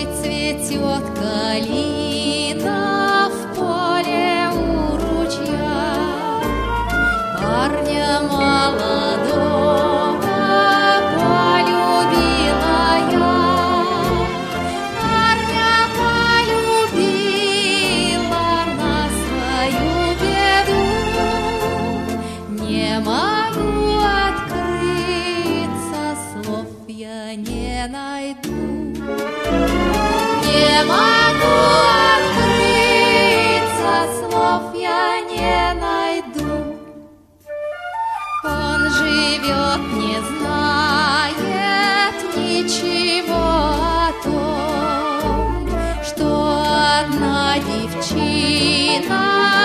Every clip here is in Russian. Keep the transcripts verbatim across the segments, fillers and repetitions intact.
цветет калина в поле у ручья. Парня молодого полюбила я, парня полюбила на свою беду. Не могу открыться, слов я не найду. Не могу открыться, слов я не найду. Он живет, не знает ничего о том, что одна девчина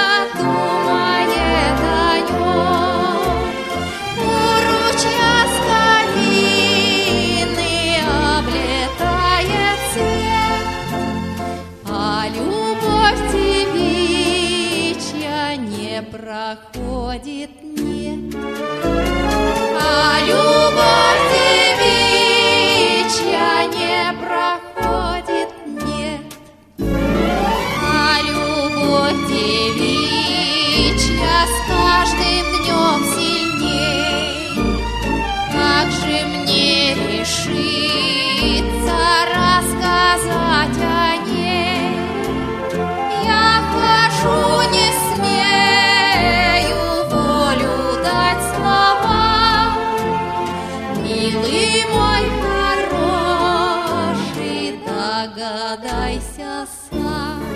думает о нем. У ручья с калины облетает свет, а любовь девичья не проходит, нет. А любовь девичья не проходит, нет. А любовь девичья с каждым днем сильней. Как же мне решиться рассказать о ней? Я хожу, не смею волю дать словам. Милый мой хороший, догадайся сам.